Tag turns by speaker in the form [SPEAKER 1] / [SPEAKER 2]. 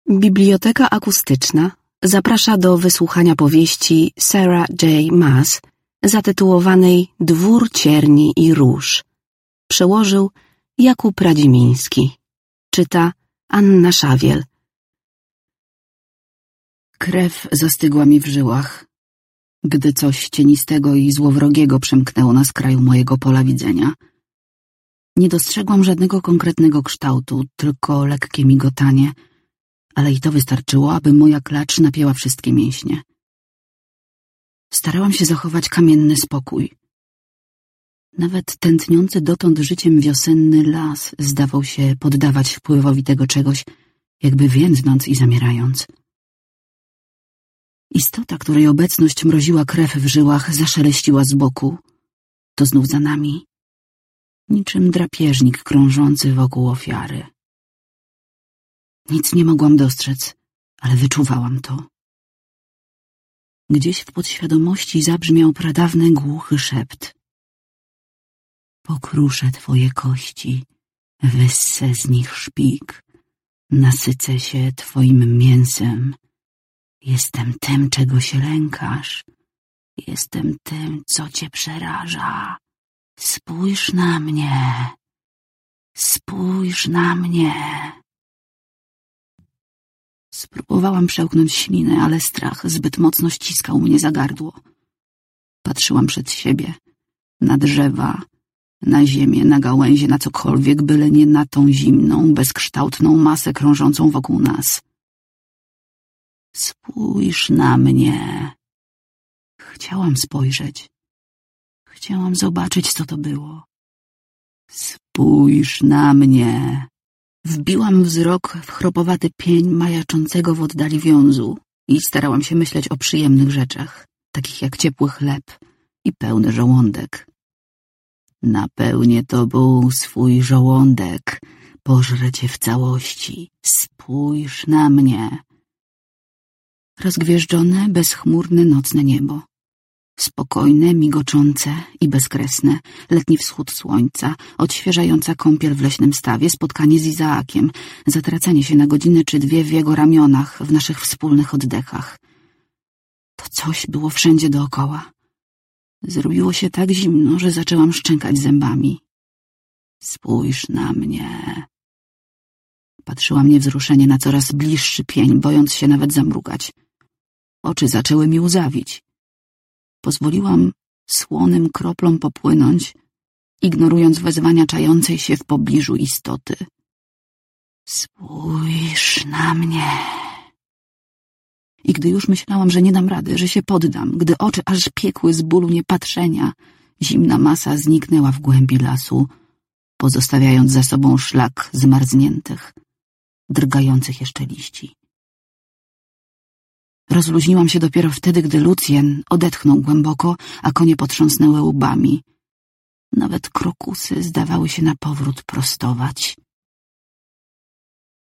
[SPEAKER 1] Biblioteka Akustyczna zaprasza do wysłuchania powieści Sarah J. Maas zatytułowanej Dwór cierni i róż. Przełożył Jakub Radzimiński. Czyta Anna Szawiel.
[SPEAKER 2] Krew zastygła mi w żyłach, gdy coś cienistego i złowrogiego przemknęło na skraju mojego pola widzenia. Nie dostrzegłam żadnego konkretnego kształtu, tylko lekkie migotanie, ale i to wystarczyło, aby moja klacz napięła wszystkie mięśnie. Starałam się zachować kamienny spokój. Nawet tętniący dotąd życiem wiosenny las zdawał się poddawać wpływowi tego czegoś, jakby więdnąc i zamierając. Istota, której obecność mroziła krew w żyłach, zaszeleściła z boku. To znów za nami, niczym drapieżnik krążący wokół ofiary. Nic nie mogłam dostrzec, ale wyczuwałam to. Gdzieś w podświadomości zabrzmiał pradawny głuchy szept. Pokruszę twoje kości, wyssę z nich szpik, nasycę się twoim mięsem. Jestem tym, czego się lękasz. Jestem tym, co cię przeraża. Spójrz na mnie. Spójrz na mnie. Spróbowałam przełknąć ślinę, ale strach zbyt mocno ściskał mnie za gardło. Patrzyłam przed siebie, na drzewa, na ziemię, na gałęzie, na cokolwiek, byle nie na tą zimną, bezkształtną masę krążącą wokół nas. Spójrz na mnie. Chciałam spojrzeć. Chciałam zobaczyć, co to było. Spójrz na mnie. Wbiłam wzrok w chropowaty pień majaczącego w oddali wiązu i starałam się myśleć o przyjemnych rzeczach, takich jak ciepły chleb i pełny żołądek. Napełnię tobą swój żołądek, pożrę cię w całości. Spójrz na mnie. Rozgwieżdżone, bezchmurne nocne niebo. Spokojne, migoczące i bezkresne, letni wschód słońca, odświeżająca kąpiel w leśnym stawie, spotkanie z Izaakiem, zatracenie się na godzinę czy dwie w jego ramionach, w naszych wspólnych oddechach. To coś było wszędzie dookoła. Zrobiło się tak zimno, że zaczęłam szczękać zębami. Spójrz na mnie. Patrzyłam niewzruszenie na coraz bliższy pień, bojąc się nawet zamrugać. Oczy zaczęły mi łzawić. Pozwoliłam słonym kroplom popłynąć, ignorując wezwania czającej się w pobliżu istoty. Spójrz na mnie. I gdy już myślałam, że nie dam rady, że się poddam, gdy oczy aż piekły z bólu niepatrzenia, zimna masa zniknęła w głębi lasu, pozostawiając za sobą szlak zmarzniętych, drgających jeszcze liści. Rozluźniłam się dopiero wtedy, gdy Lucjen odetchnął głęboko, a konie potrząsnęły łbami. Nawet krokusy zdawały się na powrót prostować.